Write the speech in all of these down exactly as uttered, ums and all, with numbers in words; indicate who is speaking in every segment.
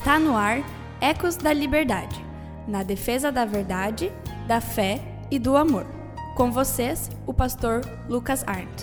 Speaker 1: Tá no ar, Ecos da Liberdade, na defesa da verdade, da fé e do amor. Com vocês, o pastor Lucas Arndt.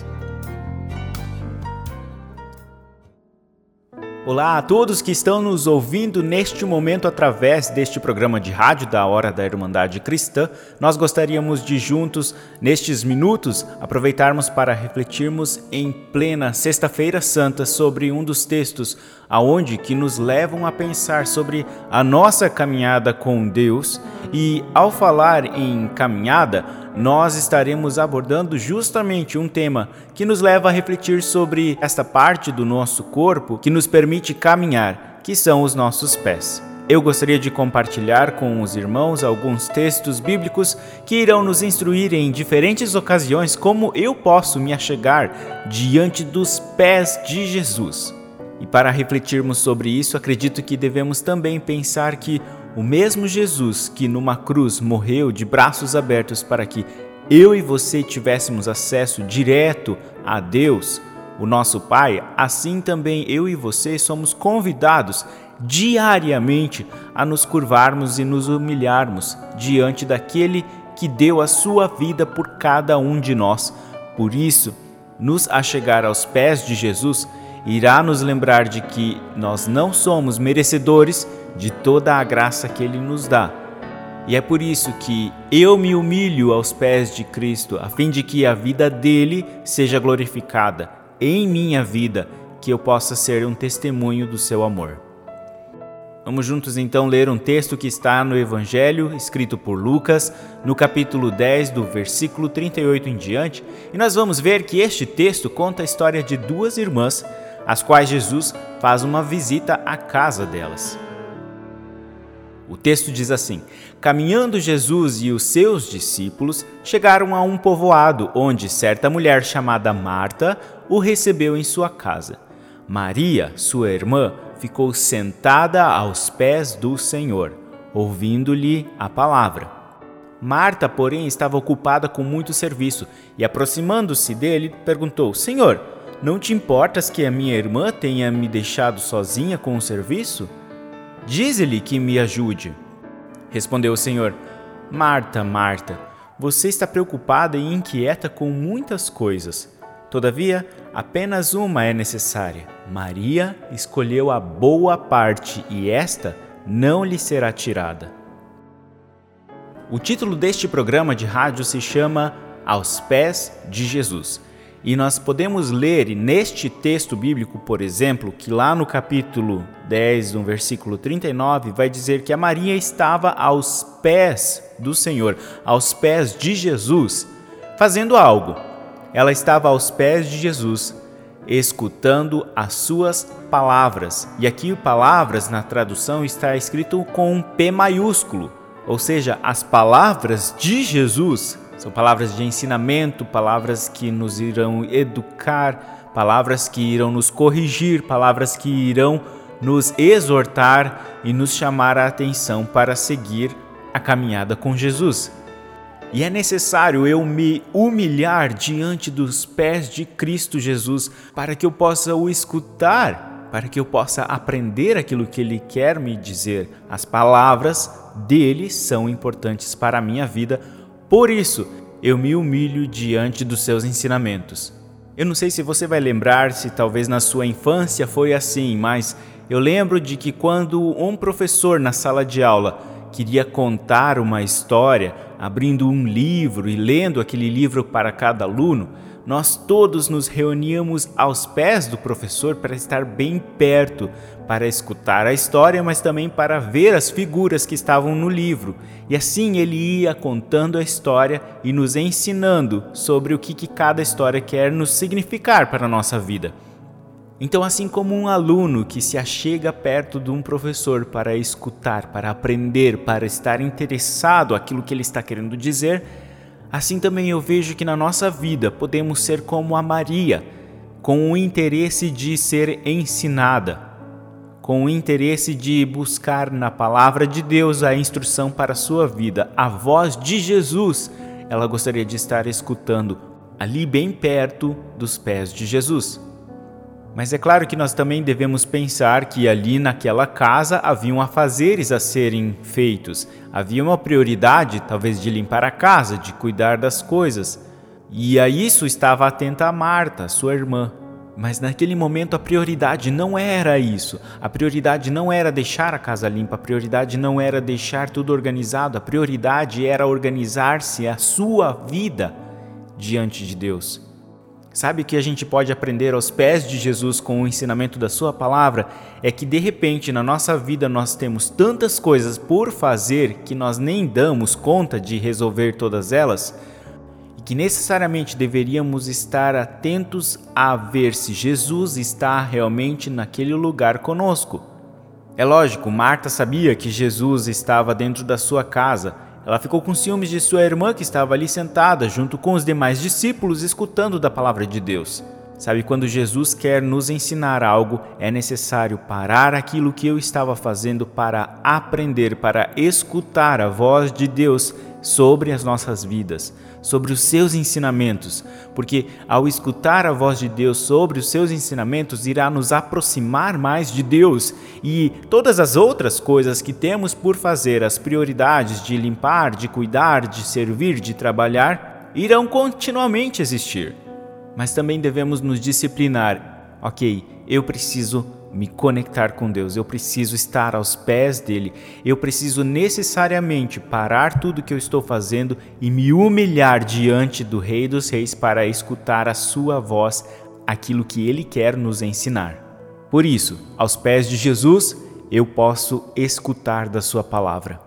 Speaker 2: Olá a todos que estão nos ouvindo neste momento através deste programa de rádio da Hora da Irmandade Cristã. Nós gostaríamos de juntos, nestes minutos, aproveitarmos para refletirmos em plena Sexta-feira Santa sobre um dos textos aonde que nos levam a pensar sobre a nossa caminhada com Deus. E ao falar em caminhada, nós estaremos abordando justamente um tema que nos leva a refletir sobre esta parte do nosso corpo que nos permite caminhar, que são os nossos pés. Eu gostaria de compartilhar com os irmãos alguns textos bíblicos que irão nos instruir em diferentes ocasiões como eu posso me achegar diante dos pés de Jesus. E para refletirmos sobre isso, acredito que devemos também pensar que o mesmo Jesus que numa cruz morreu de braços abertos para que eu e você tivéssemos acesso direto a Deus, o nosso Pai, assim também eu e você somos convidados diariamente a nos curvarmos e nos humilharmos diante daquele que deu a sua vida por cada um de nós. Por isso, nos achegar aos pés de Jesus irá nos lembrar de que nós não somos merecedores de toda a graça que Ele nos dá. E é por isso que eu me humilho aos pés de Cristo, a fim de que a vida dele seja glorificada em minha vida, que eu possa ser um testemunho do seu amor. Vamos juntos então ler um texto que está no Evangelho, escrito por Lucas, no capítulo dez, do versículo trinta e oito em diante, e nós vamos ver que este texto conta a história de duas irmãs, as quais Jesus faz uma visita à casa delas. O texto diz assim: caminhando Jesus e os seus discípulos chegaram a um povoado, onde certa mulher chamada Marta o recebeu em sua casa. Maria, sua irmã, ficou sentada aos pés do Senhor, ouvindo-lhe a palavra. Marta, porém, estava ocupada com muito serviço e, aproximando-se dele, perguntou: Senhor, não te importas que a minha irmã tenha me deixado sozinha com o serviço? Dize-lhe que me ajude. Respondeu o Senhor: Marta, Marta, você está preocupada e inquieta com muitas coisas. Todavia, apenas uma é necessária. Maria escolheu a boa parte e esta não lhe será tirada. O título deste programa de rádio se chama Aos Pés de Jesus. E nós podemos ler neste texto bíblico, por exemplo, que lá no capítulo dez, no versículo trinta e nove, vai dizer que a Maria estava aos pés do Senhor, aos pés de Jesus, fazendo algo. Ela estava aos pés de Jesus, escutando as suas palavras. E aqui palavras na tradução está escrito com um P maiúsculo, ou seja, as palavras de Jesus. São palavras de ensinamento, palavras que nos irão educar, palavras que irão nos corrigir, palavras que irão nos exortar e nos chamar a atenção para seguir a caminhada com Jesus. E é necessário eu me humilhar diante dos pés de Cristo Jesus para que eu possa o escutar, para que eu possa aprender aquilo que Ele quer me dizer. As palavras dele são importantes para a minha vida. Por isso, eu me humilho diante dos seus ensinamentos. Eu não sei se você vai lembrar, se talvez na sua infância foi assim, mas eu lembro de que quando um professor na sala de aula queria contar uma história, abrindo um livro e lendo aquele livro para cada aluno, nós todos nos reuníamos aos pés do professor para estar bem perto, para escutar a história, mas também para ver as figuras que estavam no livro. E assim ele ia contando a história e nos ensinando sobre o que, que cada história quer nos significar para a nossa vida. Então, assim como um aluno que se achega perto de um professor para escutar, para aprender, para estar interessado naquilo que ele está querendo dizer, assim também eu vejo que na nossa vida podemos ser como a Maria, com o interesse de ser ensinada, com o interesse de buscar na palavra de Deus a instrução para a sua vida. A voz de Jesus, ela gostaria de estar escutando ali bem perto dos pés de Jesus. Mas é claro que nós também devemos pensar que ali naquela casa haviam afazeres a serem feitos. Havia uma prioridade, talvez, de limpar a casa, de cuidar das coisas. E a isso estava atenta a Marta, sua irmã. Mas naquele momento a prioridade não era isso. A prioridade não era deixar a casa limpa, a prioridade não era deixar tudo organizado, a prioridade era organizar-se a sua vida diante de Deus. Sabe o que a gente pode aprender aos pés de Jesus com o ensinamento da sua palavra? É que de repente na nossa vida nós temos tantas coisas por fazer que nós nem damos conta de resolver todas elas, que necessariamente deveríamos estar atentos a ver se Jesus está realmente naquele lugar conosco. É lógico, Marta sabia que Jesus estava dentro da sua casa. Ela ficou com ciúmes de sua irmã que estava ali sentada junto com os demais discípulos escutando da palavra de Deus. Sabe, quando Jesus quer nos ensinar algo, é necessário parar aquilo que eu estava fazendo para aprender, para escutar a voz de Deus sobre as nossas vidas, sobre os seus ensinamentos, porque ao escutar a voz de Deus sobre os seus ensinamentos, irá nos aproximar mais de Deus e todas as outras coisas que temos por fazer, as prioridades de limpar, de cuidar, de servir, de trabalhar, irão continuamente existir. Mas também devemos nos disciplinar. Ok, eu preciso me conectar com Deus, eu preciso estar aos pés dele, eu preciso necessariamente parar tudo que eu estou fazendo e me humilhar diante do Rei dos Reis para escutar a sua voz, aquilo que ele quer nos ensinar. Por isso, aos pés de Jesus, eu posso escutar da sua palavra.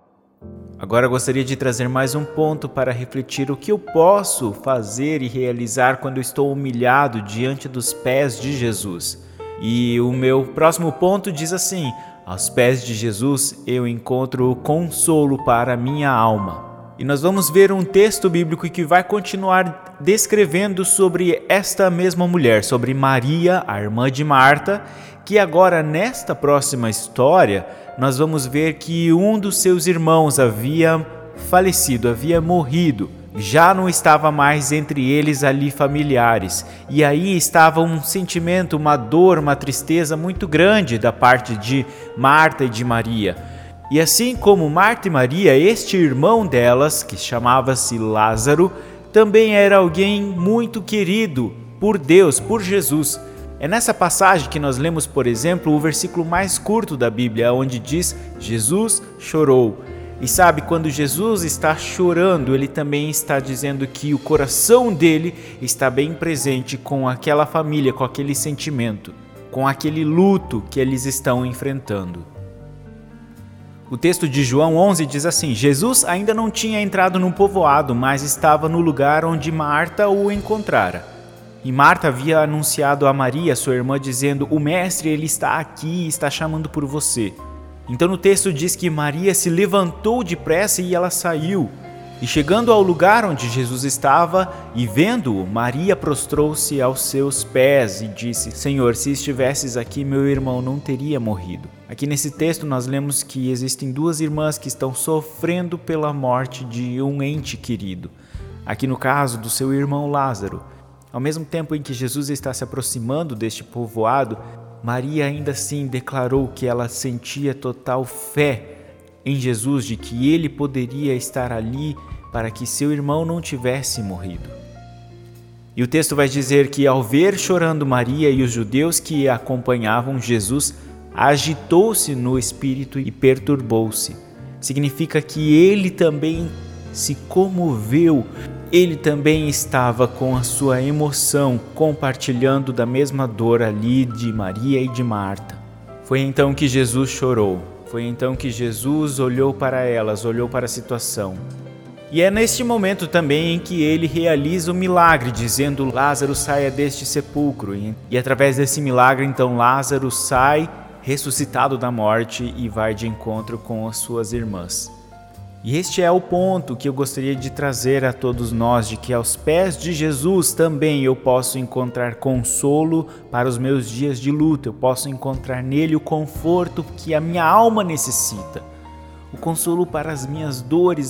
Speaker 2: Agora gostaria de trazer mais um ponto para refletir o que eu posso fazer e realizar quando eu estou humilhado diante dos pés de Jesus. E o meu próximo ponto diz assim: aos pés de Jesus eu encontro consolo para a minha alma. E nós vamos ver um texto bíblico que vai continuar descrevendo sobre esta mesma mulher, sobre Maria, a irmã de Marta, que agora nesta próxima história nós vamos ver que um dos seus irmãos havia falecido, havia morrido. Já não estava mais entre eles ali familiares. E aí estava um sentimento, uma dor, uma tristeza muito grande da parte de Marta e de Maria. E assim como Marta e Maria, este irmão delas, que chamava-se Lázaro, também era alguém muito querido por Deus, por Jesus. É nessa passagem que nós lemos, por exemplo, o versículo mais curto da Bíblia, onde diz: Jesus chorou. E sabe, quando Jesus está chorando, ele também está dizendo que o coração dele está bem presente com aquela família, com aquele sentimento, com aquele luto que eles estão enfrentando. O texto de João onze diz assim: Jesus ainda não tinha entrado no povoado, mas estava no lugar onde Marta o encontrara. E Marta havia anunciado a Maria, sua irmã, dizendo: o mestre, ele está aqui, está chamando por você. Então no texto diz que Maria se levantou depressa e ela saiu. E chegando ao lugar onde Jesus estava e vendo-o, Maria prostrou-se aos seus pés e disse: Senhor, se estivesses aqui, meu irmão não teria morrido. Aqui nesse texto nós lemos que existem duas irmãs que estão sofrendo pela morte de um ente querido. Aqui no caso do seu irmão Lázaro. Ao mesmo tempo em que Jesus está se aproximando deste povoado, Maria ainda assim declarou que ela sentia total fé em Jesus, de que ele poderia estar ali para que seu irmão não tivesse morrido. E o texto vai dizer que ao ver chorando Maria e os judeus que a acompanhavam, Jesus agitou-se no espírito e perturbou-se. Significa que ele também se comoveu. Ele também estava com a sua emoção, compartilhando da mesma dor ali de Maria e de Marta. Foi então que Jesus chorou. Foi então que Jesus olhou para elas, olhou para a situação. E é neste momento também em que ele realiza o milagre, dizendo: Lázaro, saia deste sepulcro. E, e através desse milagre, então, Lázaro sai ressuscitado da morte e vai de encontro com as suas irmãs. E este é o ponto que eu gostaria de trazer a todos nós, de que aos pés de Jesus também eu posso encontrar consolo para os meus dias de luta, eu posso encontrar nele o conforto que a minha alma necessita, o consolo para as minhas dores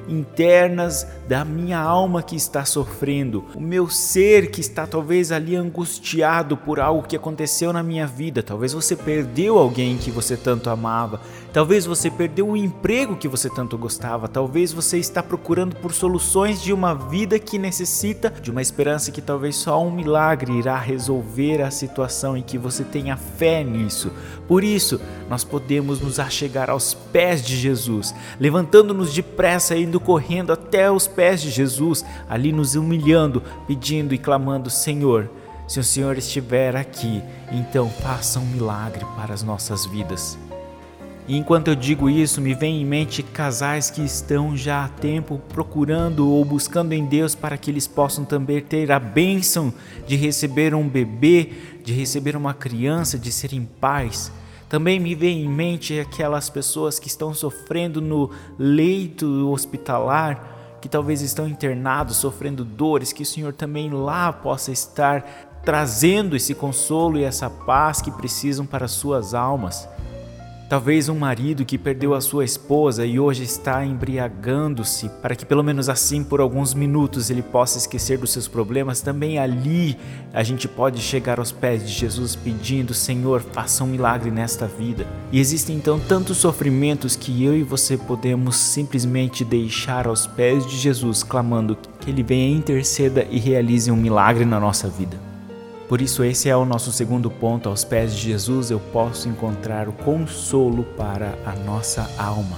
Speaker 2: internas da minha alma que está sofrendo, o meu ser que está talvez ali angustiado por algo que aconteceu na minha vida. Talvez você perdeu alguém que você tanto amava, talvez você perdeu o emprego que você tanto gostava, talvez você está procurando por soluções de uma vida que necessita de uma esperança que talvez só um milagre irá resolver a situação, e que você tenha fé nisso. Por isso, nós podemos nos achegar aos pés de Jesus, levantando-nos depressa, indo correndo até os pés de Jesus, ali nos humilhando, pedindo e clamando: Senhor, se o Senhor estiver aqui, então faça um milagre para as nossas vidas. E enquanto eu digo isso, me vem em mente casais que estão já há tempo procurando ou buscando em Deus para que eles possam também ter a bênção de receber um bebê, de receber uma criança, de serem pais. Também me vem em mente aquelas pessoas que estão sofrendo no leito hospitalar, que talvez estão internados, sofrendo dores, que o Senhor também lá possa estar trazendo esse consolo e essa paz que precisam para as suas almas. Talvez um marido que perdeu a sua esposa e hoje está embriagando-se, para que pelo menos assim por alguns minutos ele possa esquecer dos seus problemas. Também ali a gente pode chegar aos pés de Jesus pedindo: Senhor, faça um milagre nesta vida. E existem então tantos sofrimentos que eu e você podemos simplesmente deixar aos pés de Jesus, clamando que Ele venha, interceda e realize um milagre na nossa vida. Por isso, esse é o nosso segundo ponto: aos pés de Jesus eu posso encontrar o consolo para a nossa alma.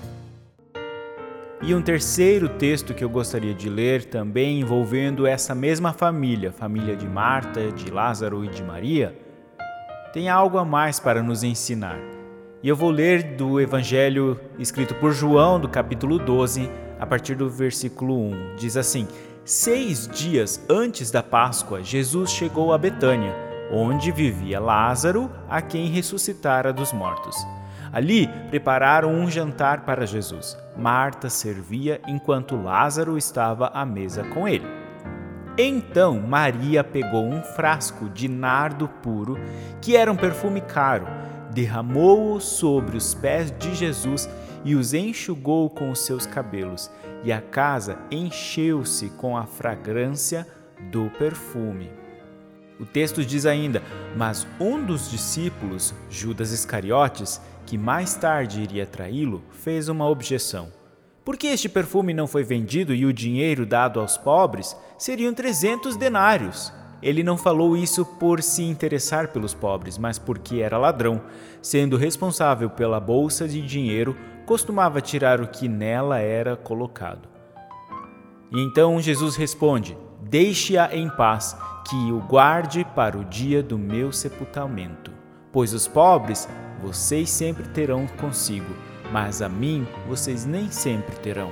Speaker 2: E um terceiro texto que eu gostaria de ler, também envolvendo essa mesma família, família de Marta, de Lázaro e de Maria, tem algo a mais para nos ensinar. E eu vou ler do Evangelho escrito por João, do capítulo doze, a partir do versículo um. Diz assim: Seis dias antes da Páscoa, Jesus chegou a Betânia, onde vivia Lázaro, a quem ressuscitara dos mortos. Ali prepararam um jantar para Jesus. Marta servia enquanto Lázaro estava à mesa com ele. Então Maria pegou um frasco de nardo puro, que era um perfume caro, derramou-o sobre os pés de Jesus e os enxugou com os seus cabelos, e a casa encheu-se com a fragrância do perfume. O texto diz ainda: mas um dos discípulos, Judas Iscariotes, que mais tarde iria traí-lo, fez uma objeção. Por que este perfume não foi vendido e o dinheiro dado aos pobres? Seriam trezentos denários. Ele não falou isso por se interessar pelos pobres, mas porque era ladrão. Sendo responsável pela bolsa de dinheiro, costumava tirar o que nela era colocado. E então Jesus responde: deixe-a em paz, que o guarde para o dia do meu sepultamento. Pois os pobres vocês sempre terão consigo, mas a mim vocês nem sempre terão.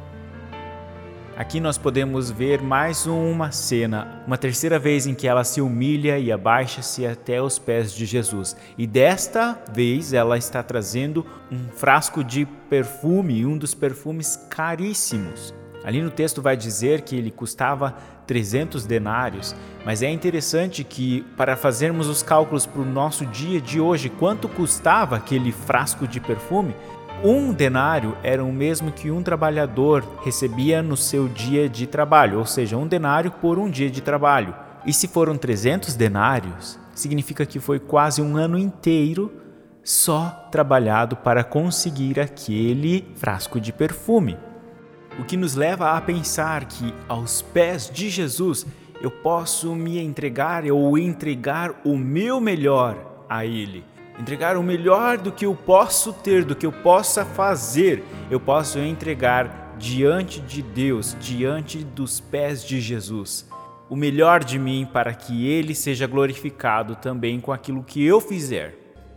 Speaker 2: Aqui nós podemos ver mais uma cena, uma terceira vez em que ela se humilha e abaixa-se até os pés de Jesus. E desta vez ela está trazendo um frasco de perfume, um dos perfumes caríssimos. Ali no texto vai dizer que ele custava trezentos denários, mas é interessante que, para fazermos os cálculos para o nosso dia de hoje, quanto custava aquele frasco de perfume? Um denário era o mesmo que um trabalhador recebia no seu dia de trabalho, ou seja, um denário por um dia de trabalho. E se foram trezentos denários, significa que foi quase um ano inteiro só trabalhado para conseguir aquele frasco de perfume. O que nos leva a pensar que aos pés de Jesus eu posso me entregar ou entregar o meu melhor a Ele. Entregar o melhor do que eu posso ter, do que eu possa fazer, eu posso entregar diante de Deus, diante dos pés de Jesus. O melhor de mim para que Ele seja glorificado também com aquilo que eu fizer.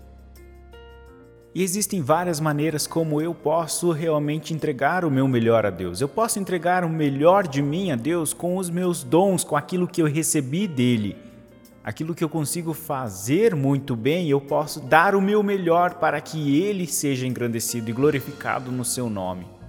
Speaker 2: E existem várias maneiras como eu posso realmente entregar o meu melhor a Deus. Eu posso entregar o melhor de mim a Deus com os meus dons, com aquilo que eu recebi dEle. Aquilo que eu consigo fazer muito bem, eu posso dar o meu melhor para que Ele seja engrandecido e glorificado no seu nome.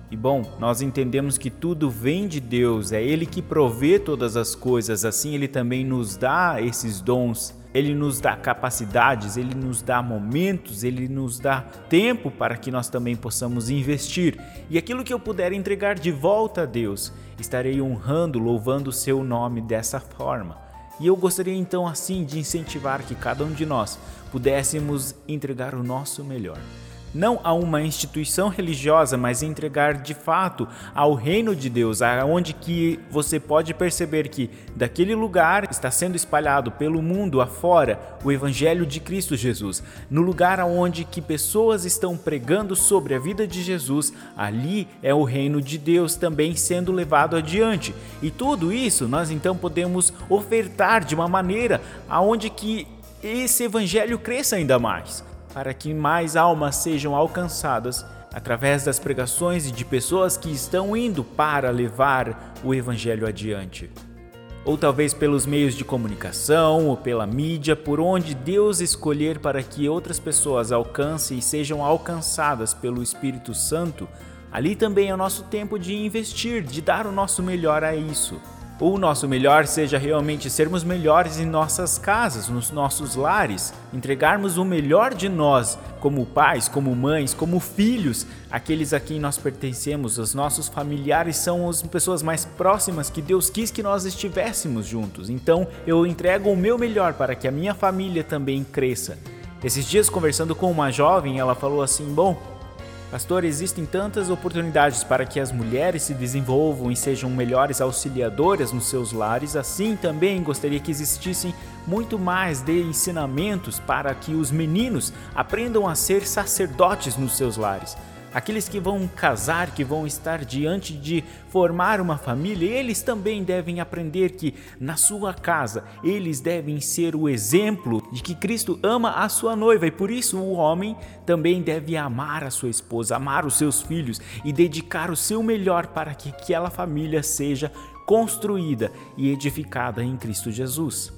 Speaker 2: E bom, nós entendemos que tudo vem de Deus, é Ele que provê todas as coisas, assim Ele também nos dá esses dons, Ele nos dá capacidades, Ele nos dá momentos, Ele nos dá tempo para que nós também possamos investir. E aquilo que eu puder entregar de volta a Deus, estarei honrando, louvando o seu nome dessa forma. E eu gostaria então assim de incentivar que cada um de nós pudéssemos entregar o nosso melhor. Não a uma instituição religiosa, mas entregar de fato ao reino de Deus, aonde que você pode perceber que daquele lugar está sendo espalhado pelo mundo afora o evangelho de Cristo Jesus. No lugar aonde que pessoas estão pregando sobre a vida de Jesus, ali é o reino de Deus também sendo levado adiante. E tudo isso nós então podemos ofertar de uma maneira aonde que esse evangelho cresça ainda mais, para que mais almas sejam alcançadas através das pregações e de pessoas que estão indo para levar o evangelho adiante. Ou talvez pelos meios de comunicação ou pela mídia, por onde Deus escolher para que outras pessoas alcancem e sejam alcançadas pelo Espírito Santo, ali também é o nosso tempo de investir, de dar o nosso melhor a isso. O nosso melhor seja realmente sermos melhores em nossas casas, nos nossos lares, entregarmos o melhor de nós, como pais, como mães, como filhos, aqueles a quem nós pertencemos, os nossos familiares são as pessoas mais próximas que Deus quis que nós estivéssemos juntos. Então eu entrego o meu melhor para que a minha família também cresça. Esses dias, conversando com uma jovem, ela falou assim: bom, pastor, existem tantas oportunidades para que as mulheres se desenvolvam e sejam melhores auxiliadoras nos seus lares, assim também gostaria que existissem muito mais de ensinamentos para que os meninos aprendam a ser sacerdotes nos seus lares. Aqueles que vão casar, que vão estar diante de formar uma família, eles também devem aprender que na sua casa eles devem ser o exemplo de que Cristo ama a sua noiva, e por isso o homem também deve amar a sua esposa, amar os seus filhos e dedicar o seu melhor para que aquela família seja construída e edificada em Cristo Jesus.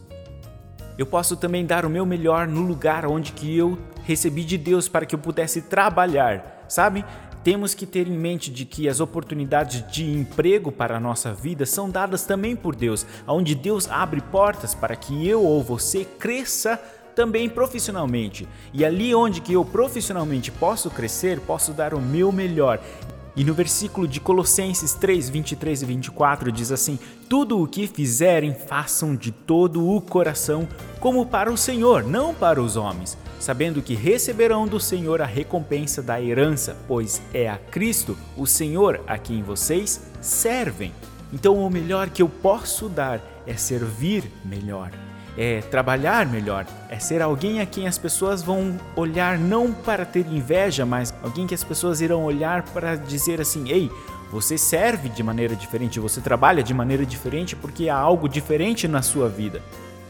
Speaker 2: Eu posso também dar o meu melhor no lugar onde que eu recebi de Deus para que eu pudesse trabalhar. Sabe, temos que ter em mente de que as oportunidades de emprego para a nossa vida são dadas também por Deus, onde Deus abre portas para que eu ou você cresça também profissionalmente. E ali onde que eu profissionalmente posso crescer, posso dar o meu melhor. E no versículo de Colossenses três, vinte e três e vinte e quatro diz assim: tudo o que fizerem, façam de todo o coração, como para o Senhor, não para os homens, sabendo que receberão do Senhor a recompensa da herança, pois é a Cristo, o Senhor, a quem vocês servem. Então o melhor que eu posso dar é servir melhor, é trabalhar melhor, é ser alguém a quem as pessoas vão olhar não para ter inveja, mas alguém que as pessoas irão olhar para dizer assim: ei, você serve de maneira diferente, você trabalha de maneira diferente porque há algo diferente na sua vida.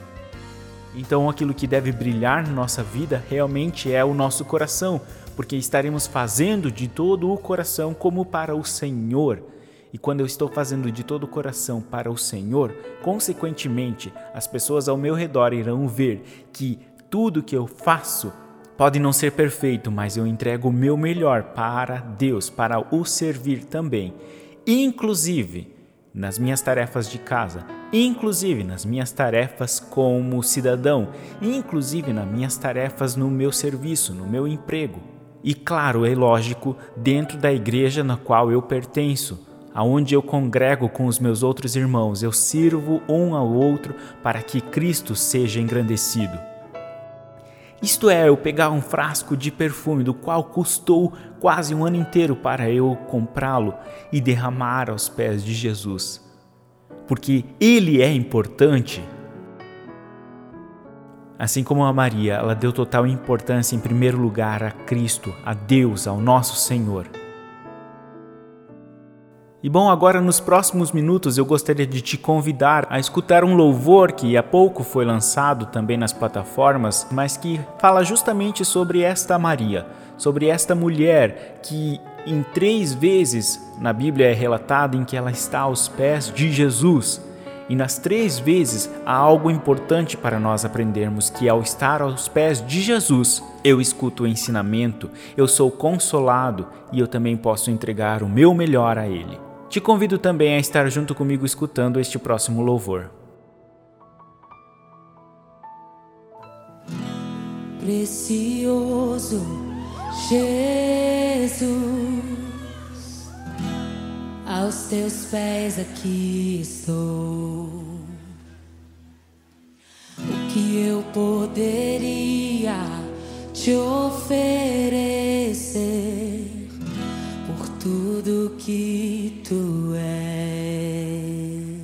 Speaker 2: Então aquilo que deve brilhar na nossa vida realmente é o nosso coração, porque estaremos fazendo de todo o coração como para o Senhor. E quando eu estou fazendo de todo o coração para o Senhor, consequentemente, as pessoas ao meu redor irão ver que tudo que eu faço pode não ser perfeito, mas eu entrego o meu melhor para Deus, para o servir também. Inclusive nas minhas tarefas de casa, inclusive nas minhas tarefas como cidadão, inclusive nas minhas tarefas no meu serviço, no meu emprego. E claro, é lógico, dentro da igreja na qual eu pertenço, aonde eu congrego com os meus outros irmãos, eu sirvo um ao outro para que Cristo seja engrandecido. Isto é, eu pegar um frasco de perfume do qual custou quase um ano inteiro para eu comprá-lo e derramar aos pés de Jesus, porque Ele é importante. Assim como a Maria, ela deu total importância em primeiro lugar a Cristo, a Deus, ao nosso Senhor. E bom, agora nos próximos minutos eu gostaria de te convidar a escutar um louvor que há pouco foi lançado também nas plataformas, mas que fala justamente sobre esta Maria, sobre esta mulher que em três vezes na Bíblia é relatada em que ela está aos pés de Jesus. E nas três vezes há algo importante para nós aprendermos, que ao estar aos pés de Jesus, eu escuto o ensinamento, eu sou consolado e eu também posso entregar o meu melhor a Ele. Te convido também a estar junto comigo escutando este próximo louvor.
Speaker 3: Precioso Jesus, aos teus pés aqui estou. O que eu poderia te oferecer por tudo que tu és?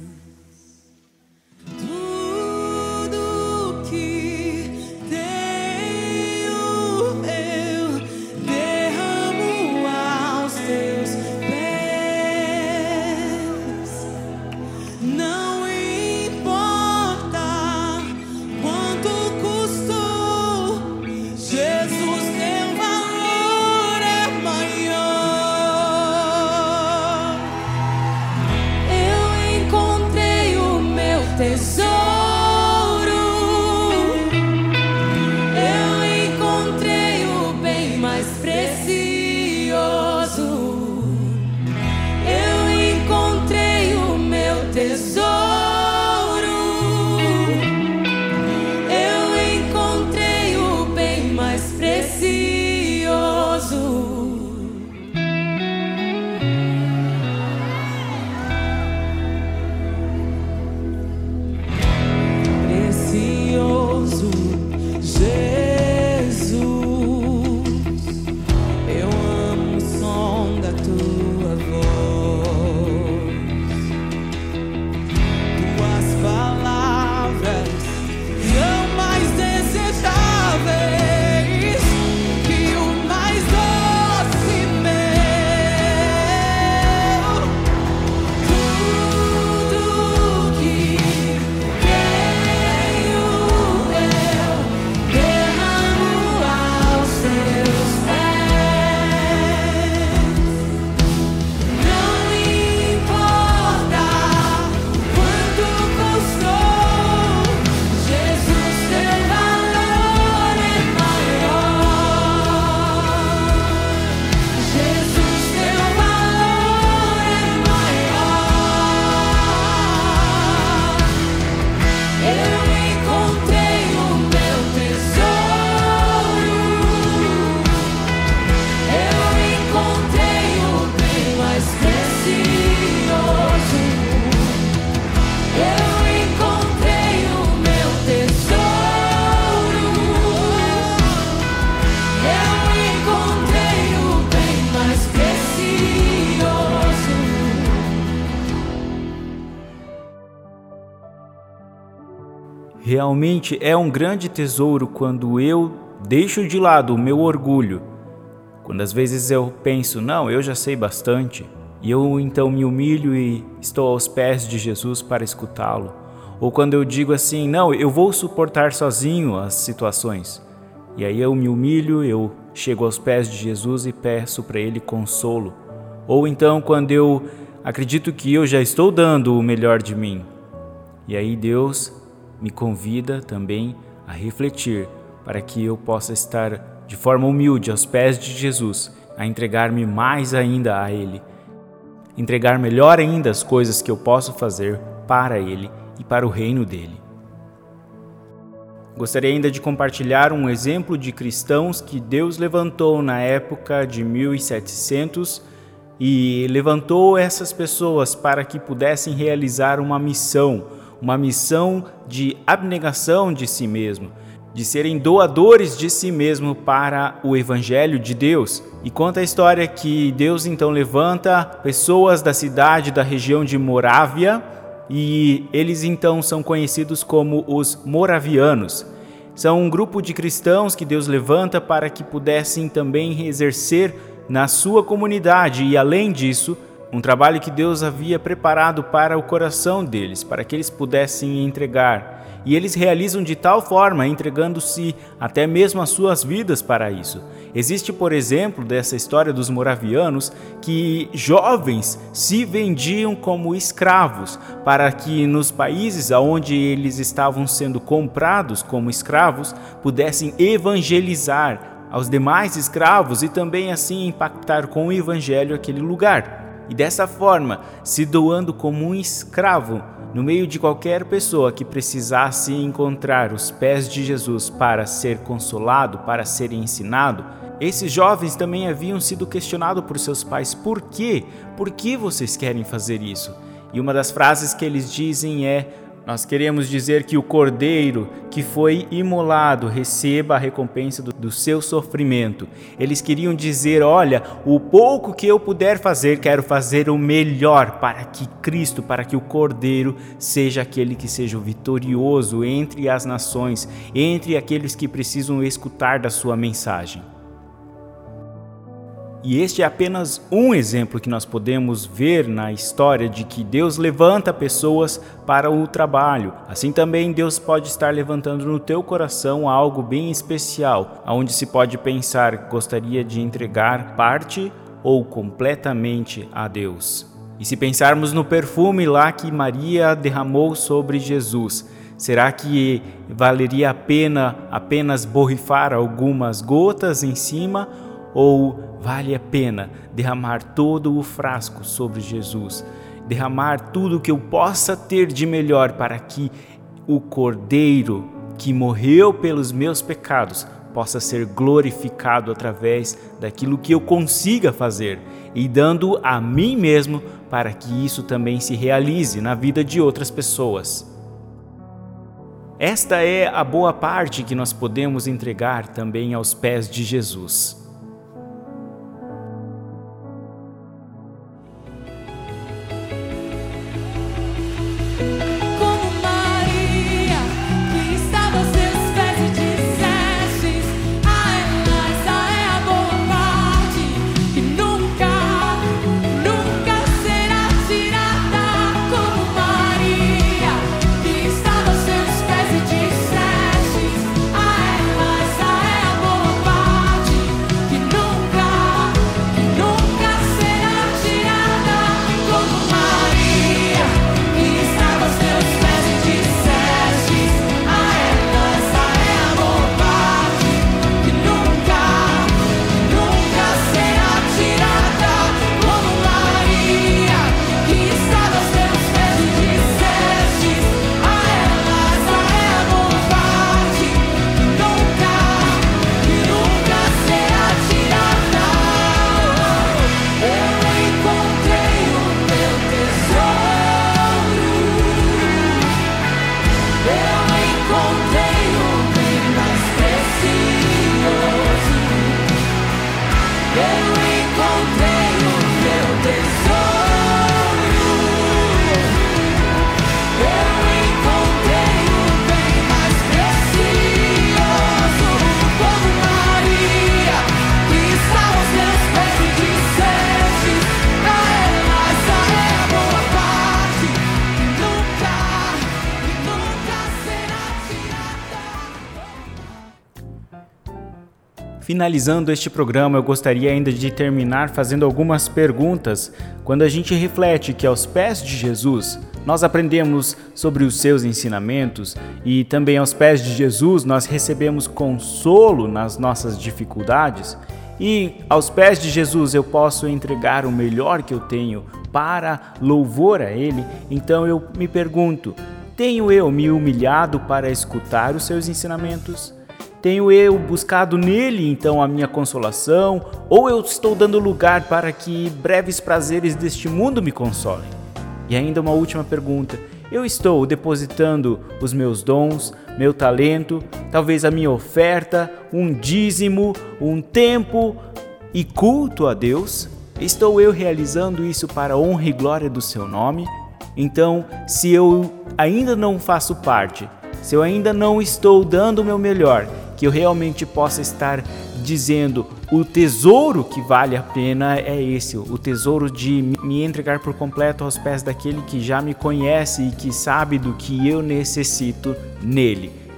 Speaker 2: Realmente é um grande tesouro quando eu deixo de lado o meu orgulho, quando às vezes eu penso, não, eu já sei bastante, e eu então me humilho e estou aos pés de Jesus para escutá-lo. Ou quando eu digo assim, não, eu vou suportar sozinho as situações, e aí eu me humilho, eu chego aos pés de Jesus e peço para Ele consolo. Ou então quando eu acredito que eu já estou dando o melhor de mim, e aí Deus me convida também a refletir para que eu possa estar de forma humilde aos pés de Jesus, a entregar-me mais ainda a Ele, entregar melhor ainda as coisas que eu posso fazer para Ele e para o reino dEle. Gostaria ainda de compartilhar um exemplo de cristãos que Deus levantou na época de mil e setecentos e levantou essas pessoas para que pudessem realizar uma missão, uma missão de abnegação de si mesmo, de serem doadores de si mesmo para o Evangelho de Deus. E conta a história que Deus então levanta pessoas da cidade, da região de Morávia, e eles então são conhecidos como os moravianos. São um grupo de cristãos que Deus levanta para que pudessem também exercer na sua comunidade e, além disso, um trabalho que Deus havia preparado para o coração deles, para que eles pudessem entregar. E eles realizam de tal forma, entregando-se até mesmo as suas vidas para isso. Existe, por exemplo, dessa história dos moravianos, que jovens se vendiam como escravos para que nos países onde eles estavam sendo comprados como escravos pudessem evangelizar aos demais escravos e também assim impactar com o evangelho aquele lugar. E dessa forma, se doando como um escravo no meio de qualquer pessoa que precisasse encontrar os pés de Jesus para ser consolado, para ser ensinado, esses jovens também haviam sido questionados por seus pais: por quê? Por que vocês querem fazer isso? E uma das frases que eles dizem é: nós queremos dizer que o cordeiro que foi imolado receba a recompensa do, do seu sofrimento. Eles queriam dizer: olha, o pouco que eu puder fazer, quero fazer o melhor para que Cristo, para que o cordeiro seja aquele que seja o vitorioso entre as nações, entre aqueles que precisam escutar da sua mensagem. E este é apenas um exemplo que nós podemos ver na história de que Deus levanta pessoas para o trabalho. Assim também Deus pode estar levantando no teu coração algo bem especial, onde se pode pensar: gostaria de entregar parte ou completamente a Deus. E se pensarmos no perfume lá que Maria derramou sobre Jesus, será que valeria a pena apenas borrifar algumas gotas em cima, ou vale a pena derramar todo o frasco sobre Jesus, derramar tudo o que eu possa ter de melhor para que o Cordeiro que morreu pelos meus pecados possa ser glorificado através daquilo que eu consiga fazer, e dando a mim mesmo para que isso também se realize na vida de outras pessoas. Esta é a boa parte que nós podemos entregar também aos pés de Jesus. Finalizando este programa, eu gostaria ainda de terminar fazendo algumas perguntas. Quando a gente reflete que aos pés de Jesus nós aprendemos sobre os seus ensinamentos e também aos pés de Jesus nós recebemos consolo nas nossas dificuldades, e aos pés de Jesus eu posso entregar o melhor que eu tenho para louvor a Ele, então eu me pergunto: tenho eu me humilhado para escutar os seus ensinamentos? Tenho eu buscado nele, então, a minha consolação? Ou eu estou dando lugar para que breves prazeres deste mundo me consolem? E ainda uma última pergunta: eu estou depositando os meus dons, meu talento, talvez a minha oferta, um dízimo, um tempo e culto a Deus? Estou eu realizando isso para a honra e glória do seu nome? Então, se eu ainda não faço parte, se eu ainda não estou dando o meu melhor, que eu realmente possa estar dizendo: o tesouro que vale a pena é esse, o tesouro de me entregar por completo aos pés daquele que já me conhece e que sabe do que eu necessito nele,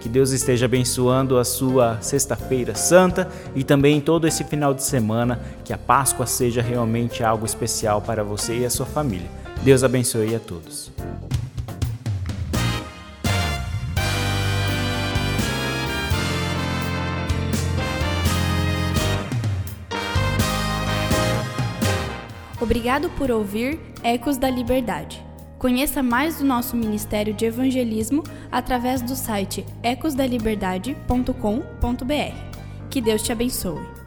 Speaker 2: Que Deus esteja abençoando a sua Sexta-feira Santa e também todo esse final de semana, que a Páscoa seja realmente algo especial para você e a sua família. Deus abençoe a todos.
Speaker 1: Obrigado por ouvir Ecos da Liberdade. Conheça mais do nosso Ministério de Evangelismo através do site ecos da liberdade ponto com ponto b r. Que Deus te abençoe.